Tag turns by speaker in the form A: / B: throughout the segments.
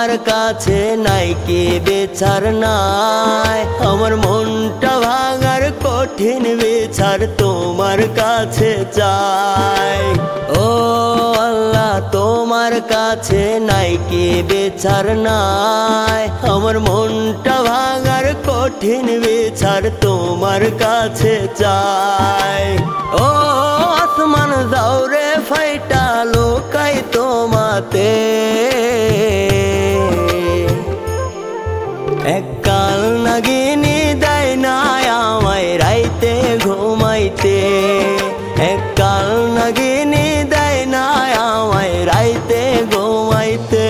A: তোমার কাছে নাই কি বিচার নাই, আমার মনটা ভাঙার কঠিন বিচার তোমার কাছে চাই। ও আল্লাহ তোমার কাছে নাই কি বিচার নাই, আমার মনটা ভাঙার কঠিন বিচার তোমার কাছে চাই। ও আসমান যাওরে ফাইটা লোকাই তোমাতে, এককাল নাগিনী দেয় না আমায় রাইতে ঘুমাইতে, এককাল নাগিনী দেয় না আমায় রাইতে ঘুমাইতে।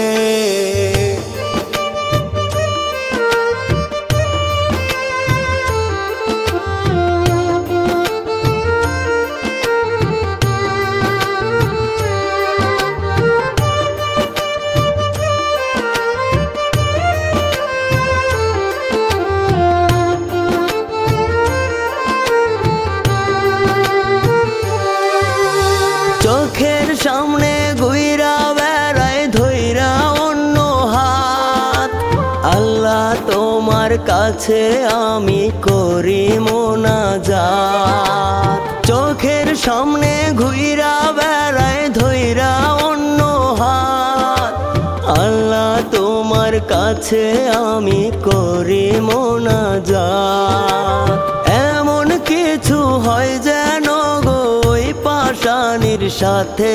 A: চোখের সামনে ঘুইরা বেড়ায় ধইরা অন্য হাত, আল্লাহ তোমার কাছে আমি করি মোনাজাত। চোখের সামনে ঘুইরা বেড়ায় ধইরা অন্য হাত, আল্লাহ তোমার কাছে আমি করি মোনাজাত। এমন কিছু হয় যেন গো ওই পাষাণীর সাথে,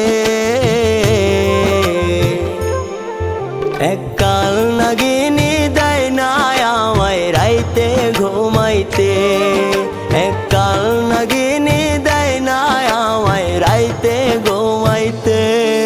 A: এককাল নাগিনী দেয় না আমায় রাইতে ঘুমাইতে, এককাল নাগিনী দেয় না আমায় রাইতে ঘুমাইতে।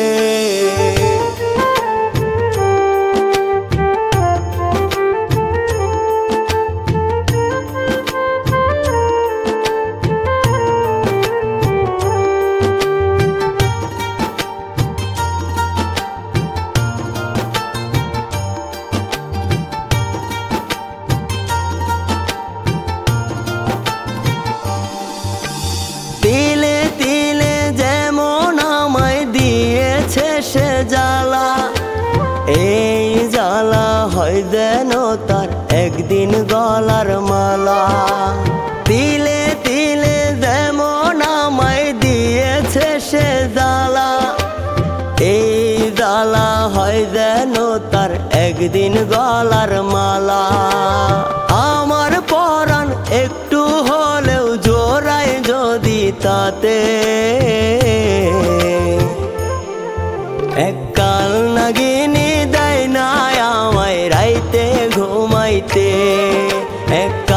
A: তিলে তিলে যেমন আমায় দিয়েছে সে জ্বালা, এই জ্বালা হয় যেন তার একদিন গলার মালা। তিলে তিলে যেমন আমায় দিয়েছে সে জ্বালা, এই জ্বালা হয় যেন তার একদিন গলার মালা। আমার পরাণ একটু হলেও জোড়ায় যদি তাতে, এককাল নাগিনী দেয় না আমায় রাইতে ঘুমাইতে,